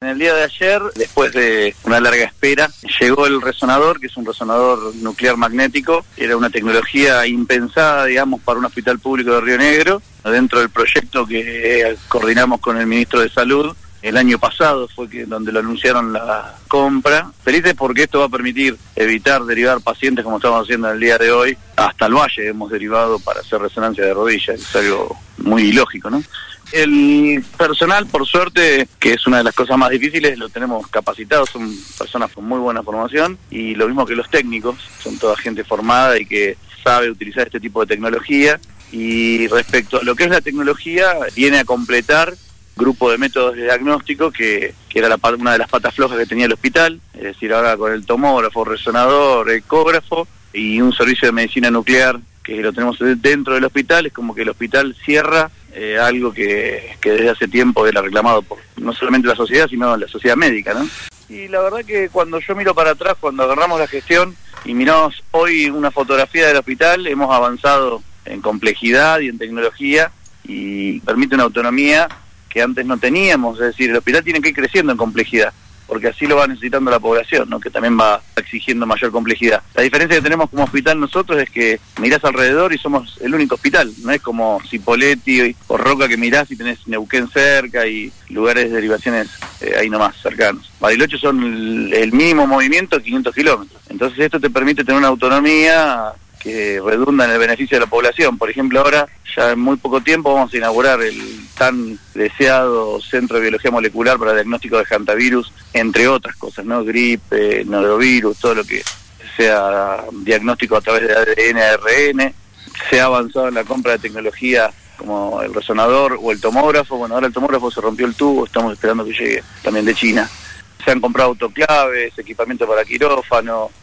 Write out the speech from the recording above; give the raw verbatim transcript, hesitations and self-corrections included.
el día de ayer, después de una larga espera, llegó el resonador, que es un resonador nuclear magnético. Era una tecnología impensada, digamos, para un hospital público de Río Negro, dentro del proyecto que coordinamos con el ministro de Salud. El año pasado fue que donde lo anunciaron la compra. Felices porque esto va a permitir evitar derivar pacientes, como estamos haciendo en el día de hoy, hasta el Valle hemos derivado para hacer resonancia de rodilla, es algo muy ilógico, ¿no? El personal, por suerte, que es una de las cosas más difíciles, lo tenemos capacitado, son personas con muy buena formación, y lo mismo que los técnicos, son toda gente formada y que sabe utilizar este tipo de tecnología. Y respecto a lo que es la tecnología, viene a completar grupo de métodos de diagnóstico que, que era la, una de las patas flojas que tenía el hospital, es decir, ahora con el tomógrafo, resonador, ecógrafo y un servicio de medicina nuclear que lo tenemos dentro del hospital. Es como que el hospital cierra eh, algo que, que desde hace tiempo era reclamado por no solamente la sociedad, sino la sociedad médica, ¿no? Y la verdad que cuando yo miro para atrás, cuando agarramos la gestión y miramos hoy una fotografía del hospital, hemos avanzado en complejidad y en tecnología y permite una autonomía que antes no teníamos. Es decir, el hospital tiene que ir creciendo en complejidad, porque así lo va necesitando la población, ¿no? Que también va exigiendo mayor complejidad. La diferencia que tenemos como hospital nosotros es que mirás alrededor y somos el único hospital, no es como Cipolletti o Roca, que mirás y tenés Neuquén cerca y lugares de derivaciones eh, ahí nomás, cercanos. Bariloche son el, el mínimo movimiento, quinientos kilómetros. Entonces esto te permite tener una autonomía que redunda en el beneficio de la población. Por ejemplo, ahora, ya en muy poco tiempo, vamos a inaugurar el tan deseado Centro de Biología Molecular para diagnóstico de hantavirus, entre otras cosas, ¿no? Gripe, norovirus, todo lo que sea diagnóstico a través de A D N, A R N. Se ha avanzado en la compra de tecnología como el resonador o el tomógrafo. Bueno, ahora el tomógrafo se rompió el tubo, estamos esperando que llegue también de China. Se han comprado autoclaves, equipamiento para quirófano.